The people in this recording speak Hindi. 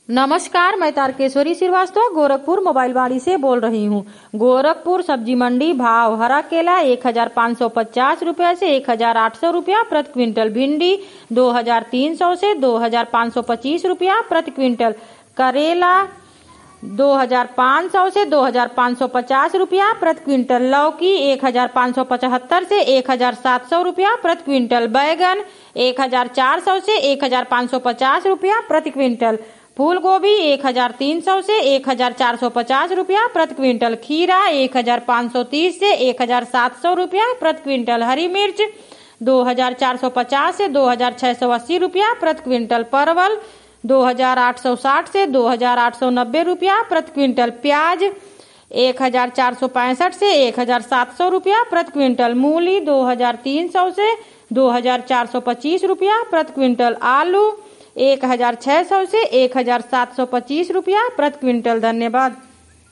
नमस्कार, मैं तारकेश्वरी श्रीवास्तव गोरखपुर मोबाइल वाड़ी से बोल रही हूँ। गोरखपुर सब्जी मंडी भाव: हरा केला 1550 रुपया से 1800 रुपया प्रति क्विंटल, भिंडी 2300 से 2525 रुपया प्रति क्विंटल, करेला 2500 से 2550 रुपया प्रति क्विंटल, लौकी 1575 से 1700 रुपया प्रति क्विंटल, बैगन 1400 से 1550 रुपया प्रति क्विंटल, फूल गोभी 1300 से 1450 रुपया प्रति क्विंटल, खीरा 1530 से 1700 रुपया प्रति क्विंटल, हरी मिर्च 2450 से 2680 रुपया प्रति क्विंटल, परवल 2860 से 2890 रुपया प्रति क्विंटल, प्याज 1465 से 1700 रुपया प्रति क्विंटल, मूली 2300 से 2425 रुपया प्रति क्विंटल, आलू 1600 से 1725 रुपया प्रति क्विंटल। धन्यवाद।